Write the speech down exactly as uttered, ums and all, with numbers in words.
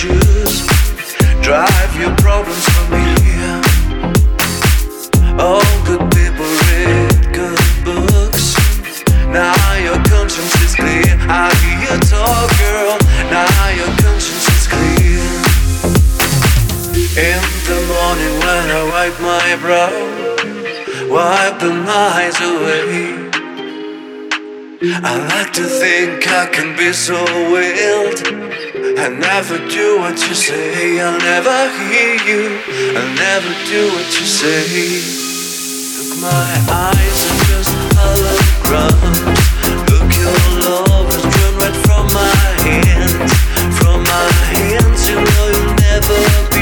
shoes. Drive your problems from here. All good people read good books. Now your conscience is clear. I hear you talk, girl. Now your conscience is clear. In the morning when I wipe my brow, wipe the miles away. I like to think I can be so wild. I never do what you say. I'll never hear you. I'll never do what you say. Look, my eyes are just holograms. Look, your love has drawn right from my hands. From my hands, you know you'll never